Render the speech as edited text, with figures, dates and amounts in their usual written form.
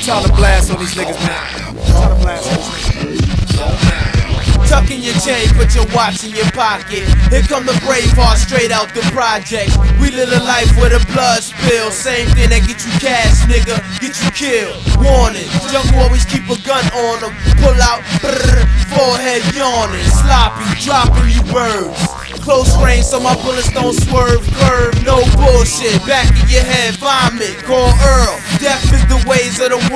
Time to blast on these niggas, man. Time to blast on these niggas. Tuck in your chain, put your watch in your pocket. Here come the Braveheart straight out the projects. We live a life with a blood spill. Same thing that get you cash, nigga, get you killed. Warning, jungle always keep a gun on them. Pull out, brrr, forehead yawning. Sloppy, dropping you birds. Close range so my bullets don't swerve, curve, no bullshit. Back of your head, vomit, call Earl. Death is the ways of the world.